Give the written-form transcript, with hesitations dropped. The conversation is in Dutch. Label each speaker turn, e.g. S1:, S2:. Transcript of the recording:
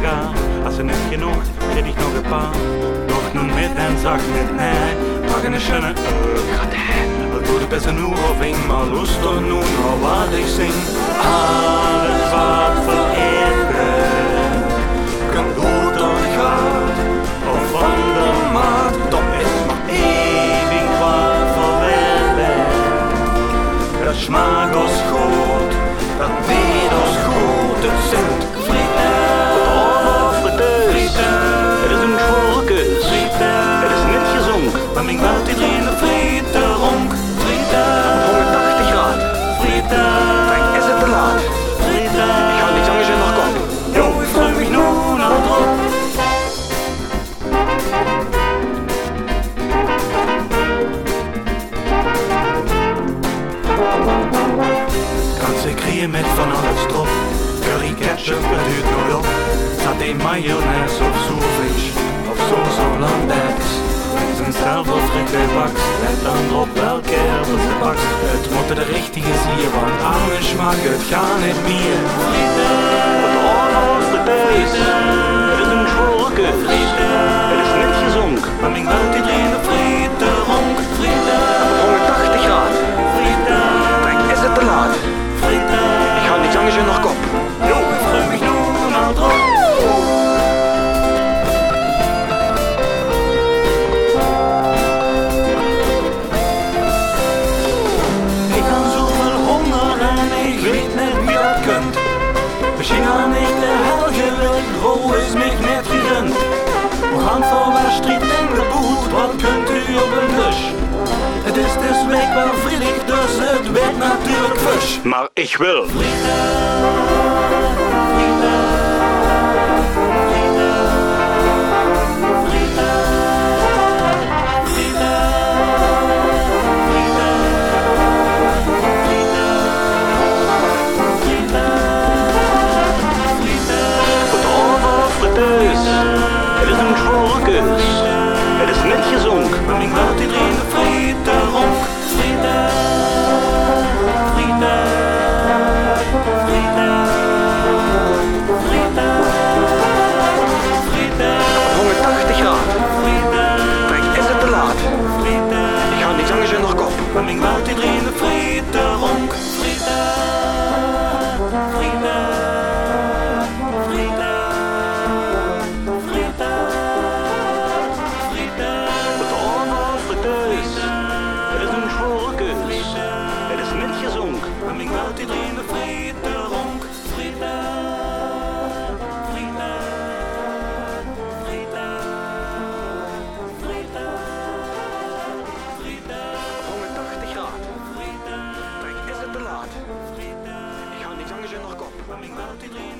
S1: ga. Als ze net genoeg, red ik nog een paar. Nog nu met en zacht met mij. Mag een schöne Al doe de beste nu of ik maar lust door nu nog wat ik zing. Alles wat vereerd kan goed doorgaan. Of van de maat, dat is maar eeuwig wat verwerpen. Dat smaakt ons goed, dat weet ons goed. Het zijn frieten, frieten.
S2: Het is een volkes, het is net gezonk.
S1: Maar mijn welt iedereen een frieten ronk. Frieten,
S2: 180 graden.
S1: frieten.
S2: Frank, is het te laat?
S1: Frieten.
S2: Ik ga niet anders in nog kop.
S1: Jo, ik vroeg mich nu naar drop. Ganze Kriege met van alles erop. Curry, ketchup, het duurt nooit op. Saté, mayonaise of zoervis. Of soms Hollandaise. Zijn zelf of friet baks. Let dan op welke erwten ze baks. Het moet de richtige zien, want alle smaak, het gaat niet meer. Frieten.
S2: Het is een volkes, het is net gezonk.
S1: Maar mijn welt iedereen een frieten ronk. Frieten.
S2: 180 graden.
S1: Frieten.
S2: Frank, is het te laat?
S1: Frieten.
S2: Ik ga niet anders in nog kop.
S1: Jo, ik vroeg mich nu naar drop. Ik had zoveel honger en ik weet net wie dat kunt. Misschien had ik de hel gewild, hoe is mij net gegund. We gaan voor Weststreet en de boet, wat kunt u op een dus? Het is dus week wel vriedig, dus het werkt natuurlijk vis.
S2: Maar ik wil. Het is een volkes, het is net gezonk.
S1: Maar ik wou iedereen een frieten ronk. Frieten, frieten, frieten, frieten, frieten,
S2: 180 graden.
S1: frieten,
S2: Frank, is het te laat?
S1: frieten.
S2: Ik ga niet anders in nog kop.
S1: Maar ik wou iedereen een frieten ronk. Frieten, frieten, frieten, frieten, frieten.
S2: Het is een volkes, het is net gezonk.
S1: Maar ik wou iedereen een frieten ronk. Frieten, frieten, frieten, frieten, frieten,
S2: 180 graden.
S1: frieten,
S2: Frank, is het te laat?
S1: frieten.
S2: Ik ga niet anders in nog kop.
S1: Maar ik wou iedereen